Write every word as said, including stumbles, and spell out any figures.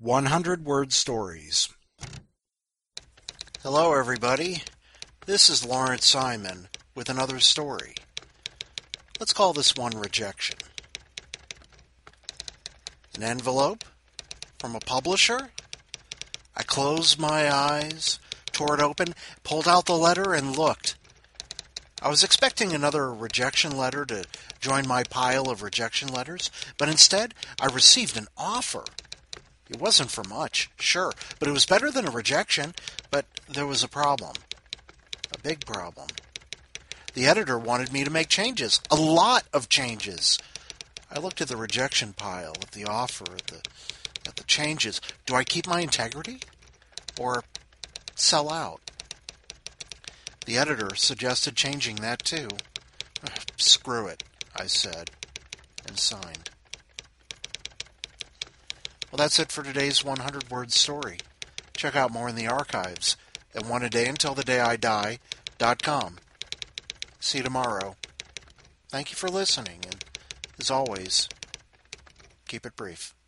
hundred Word Stories. Hello, everybody. This is Lawrence Simon with another story. Let's call this one Rejection. An envelope from a publisher? I closed my eyes, tore it open, pulled out the letter, and looked. I was expecting another rejection letter to join my pile of rejection letters, but instead I received an offer. It wasn't for much, sure, but it was better than a rejection, but there was a problem. A big problem. The editor wanted me to make changes, a lot of changes. I looked at the rejection pile, at the offer, at the, at the changes. Do I keep my integrity or sell out? The editor suggested changing that too. Screw it, I said, and signed. Well, that's it for today's hundred Word Story. Check out more in the archives at one a day until the day I die dot com. See you tomorrow. Thank you for listening, and as always, keep it brief.